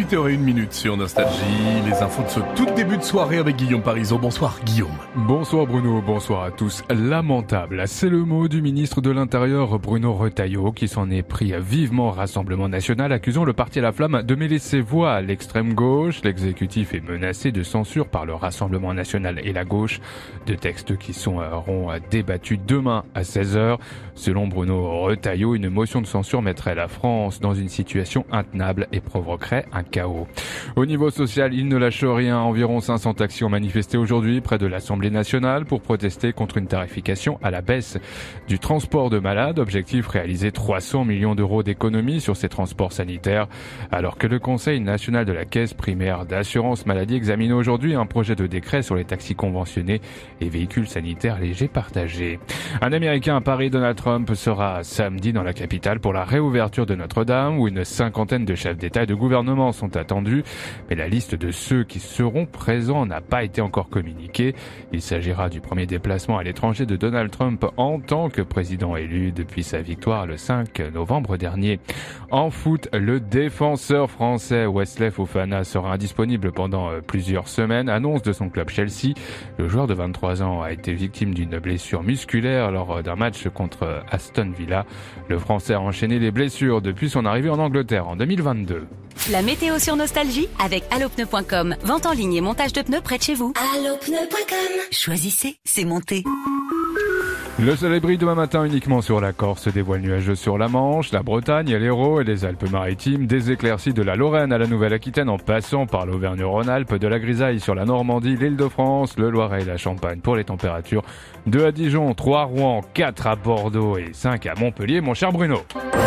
8h01 sur Nostalgie, les infos de ce tout début de soirée avec Guillaume Parisot. Bonsoir Guillaume. Bonsoir Bruno, bonsoir à tous. Lamentable, c'est le mot du ministre de l'Intérieur Bruno Retailleau qui s'en est pris vivement au Rassemblement National, accusant le parti à la flamme de mêler ses voix à l'extrême gauche. L'exécutif est menacé de censure par le Rassemblement National et la gauche. Deux textes qui seront débattus demain à 16h. Selon Bruno Retailleau, une motion de censure mettrait la France dans une situation intenable et provoquerait un chaos. Au niveau social, il ne lâche rien. Environ 500 taxis ont manifesté aujourd'hui près de l'Assemblée nationale pour protester contre une tarification à la baisse du transport de malades. Objectif, réaliser 300 millions d'euros d'économies sur ces transports sanitaires. Alors que le Conseil national de la Caisse primaire d'assurance maladie examine aujourd'hui un projet de décret sur les taxis conventionnés et véhicules sanitaires légers partagés. Un Américain à Paris, Donald Trump, sera samedi dans la capitale pour la réouverture de Notre-Dame où une cinquantaine de chefs d'État et de gouvernement sont attendus. Mais la liste de ceux qui seront présents n'a pas été encore communiquée. Il s'agira du premier déplacement à l'étranger de Donald Trump en tant que président élu depuis sa victoire le 5 novembre dernier. En foot, le défenseur français Wesley Fofana sera indisponible pendant plusieurs semaines, annonce de son club Chelsea. Le joueur de 23 ans a été victime d'une blessure musculaire lors d'un match contre Aston Villa. Le Français a enchaîné les blessures depuis son arrivée en Angleterre en 2022. La météo sur Nostalgie avec allopneu.com. Vente en ligne et montage de pneus près de chez vous. Allopneu.com. Choisissez, c'est monté. Le soleil brille demain matin uniquement sur la Corse, des voiles nuageux sur la Manche, la Bretagne, l'Hérault et les Alpes-Maritimes, des éclaircies de la Lorraine à la Nouvelle-Aquitaine en passant par l'Auvergne-Rhône-Alpes, de la grisaille sur la Normandie, l'Île-de-France, le Loiret et la Champagne pour les températures. 2 à Dijon, 3 à Rouen, 4 à Bordeaux et 5 à Montpellier, mon cher Bruno.